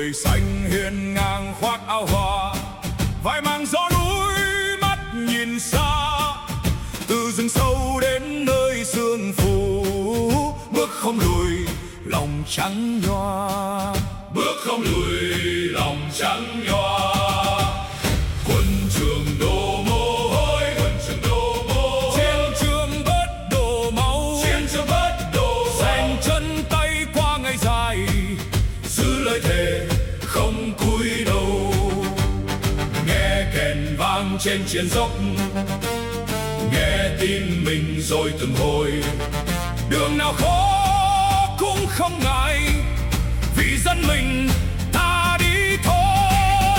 trời xanh hiên ngang khoác áo hoa, vai mang gió núi mắt nhìn xa. Từ rừng sâu đến nơi sương phủ, bước không lùi lòng trắng nhòa, bước không lùi lòng trắng nhòa. Quân trường đổ mồ hôi, quân trường đổ mồ hôi, chiến trường bớt đổ máu, chiến trường bớt đổ máu. Dành chân tay qua ngày dài, giữ lời thề không cúi đầu. Nghe kèn vang trên chiến dốc, nghe tin mình rồi từng hồi. Đường nào khó cũng không ngại, vì dân mình ta đi thôi.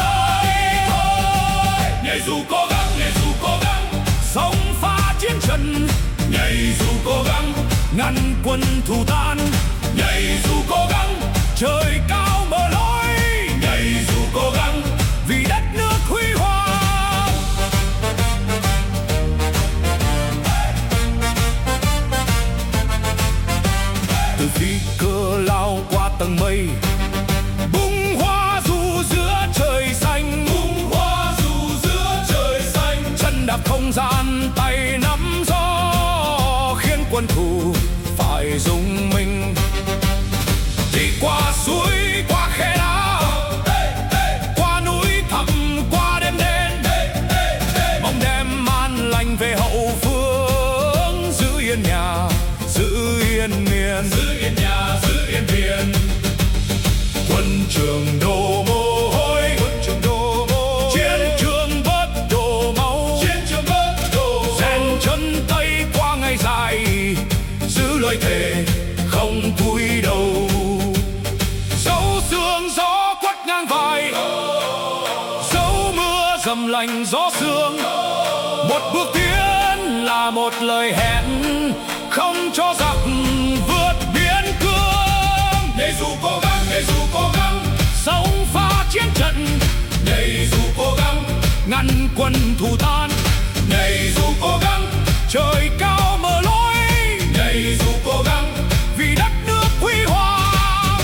Nhảy dù cố gắng, nhảy dù cố gắng, sông pha chiến trận. Nhảy dù cố gắng, ngăn quân thù tan. Nhảy dù cố gắng, trời cao mở lối. Nhảy dù cố gắng, vì đất nước huy hoàng. Từ khi cơ lao qua tầng mây, bung hoa dù giữa trời xanh, bung hoa dù giữa trời xanh. Chân đạp không gian, tay nắm gió, khiến quân thù phải rung mình. Đi qua suối, qua khe đá, qua núi thẳm, qua đêm đen, mong đem an lành về hậu phương. Giữ yên nhà, giữ yên miền, giữ yên nhà, giữ yên miền. Quân trường đổ mồ hôi, quân trường đổ mồ hôi, chiến trường bớt đổ máu, chiến trường bớt đổ máu. Rèn chân tay qua ngày dài, giữ lời thề không cúi đầu. Dấu sương gió quất ngang vai, dấu mưa dầm lạnh gió sương. Một bước tiến là một lời hẹn, không cho giặc vượt biên cương. Nhảy dù cố gắng, nhảy dù cố gắng, sông pha chiến trận. Nhảy dù cố gắng, ngăn quân thù tan. Nhảy dù cố gắng, trời cao mở lối. Nhảy dù cố gắng, vì đất nước huy hoàng.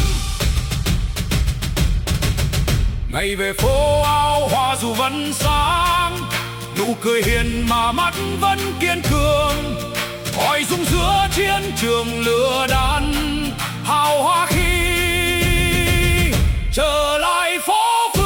Ngày về phố áo hoa dù vẫn sáng, nụ cười hiền mà mắt vẫn kiên cường. Hỏi dung giữa chiến trường lửa đạn, hào hoa khi trở lại phố phường.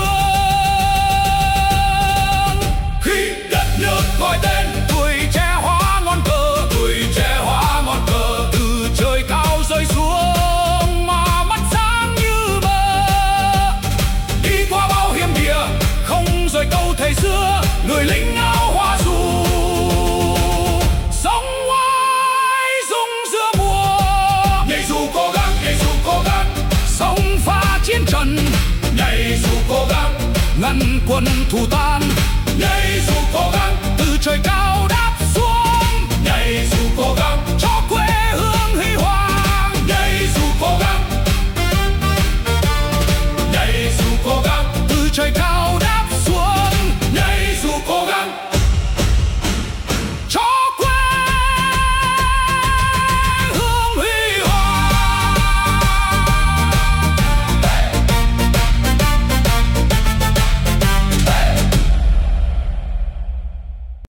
Khi đất nước gọi tên, tuổi trẻ hóa ngọn cờ, tuổi trẻ hóa ngọn cờ. Từ trời cao rơi xuống mà mắt sáng như mơ. Đi qua bao hiểm địa, không rời câu thầy xưa. Người lính áo hoa dù sống oai dung giữa mùa. Nhảy dù cố gắng, nhảy dù cố gắng, sông pha chiến trận. Nhảy dù cố gắng, ngăn quân thù tan. Nhảy dù cố gắng, từ trời cao